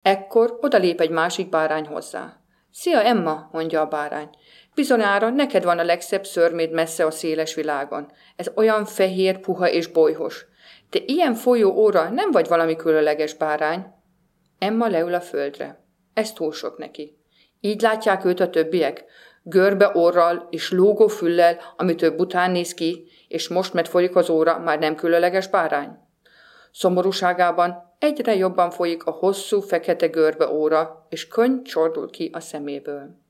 Ekkor odalép egy másik bárány hozzá. Szia, Emma, mondja a bárány. Bizonyára neked van a legszebb szörméd messze a széles világon. Ez olyan fehér, puha és bolyhos. Te ilyen folyó óra nem vagy valami különleges bárány? Emma leül a földre. Ez túl sok neki. Így látják őt a többiek, görbe orral és lógó füllel, amitől bután néz ki, és most, mert folyik az óra, már nem különleges bárány. Szomorúságában egyre jobban folyik a hosszú, fekete görbe óra, és könny csordul ki a szeméből.